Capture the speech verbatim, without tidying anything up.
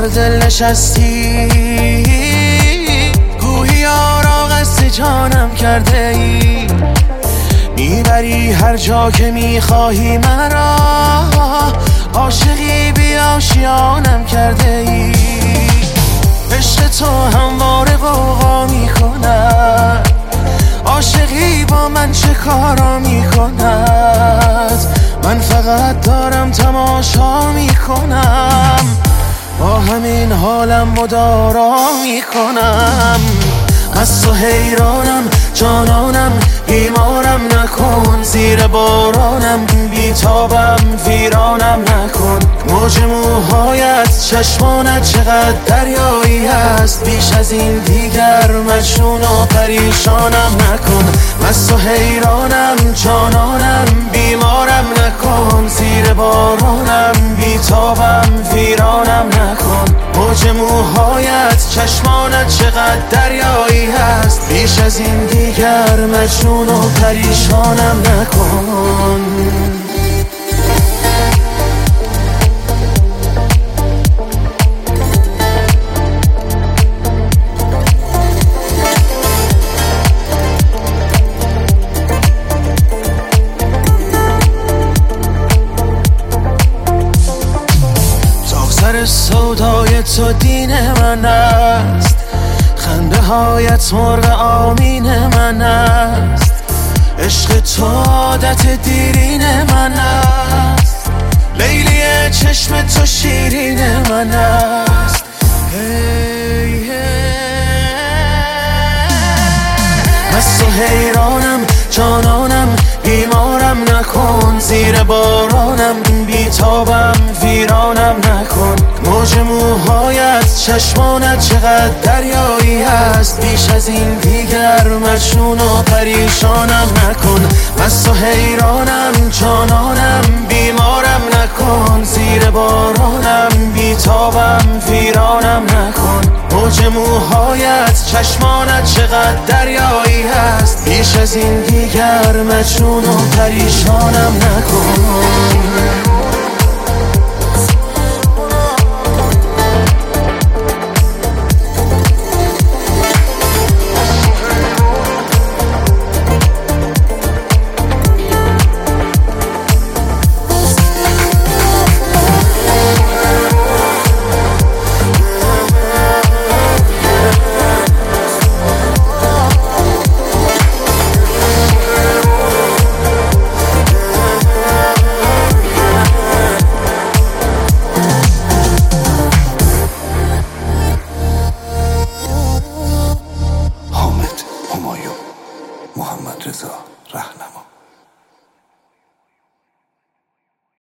بر دل نشستی، گویی یارا قصد جانم کرده ای. میبری هر جا که میخواهی مرا، عاشقی بی آشیانم کرده ای. عشق تو همواره غوغا میکند، عاشقی با من چه کارا میکند. من فقط دارم تماشا میکنم، با همین حالم مدارا میکنم. از تو حیرانم جانانم، بیمارم نکن. زیر بارانم بیتابم ویرانم نکن. موج موهایت چشمانت چقدر دریایی هست، بیش از این دیگر مجنون و پریشانم نکن. از تو حیرانم جانانم، بیمارم نکن. زیر بارانم بیتابم ویرانم نکن. موج موهایت چشمانت چقدر دریایی هست، بیش از این دیگر مجنون و پریشانم نکن. سر سودای تو دین من است، خنده هایت مرغ آمین من است. عشق تو عادت دیرین من است، لیلی چشم تو شیرین من است. hey, hey. از تو حیرانم جانانم، بیمارم نکن. زیر بارانم بیتابم ویرانم نکن. موج موهایت چشمانت چقدر دریایی هست، بیش از این دیگر مجنون و پریشانم نکن. از تو حیرانم جانانم، بیمارم نکن. زیر بارانم بیتابم ویرانم نکن. موج موهایت چشمانت چقدر دریایی هست، بیش از این دیگر مجنون و پریشانم نکن. محمد رضا رهنما.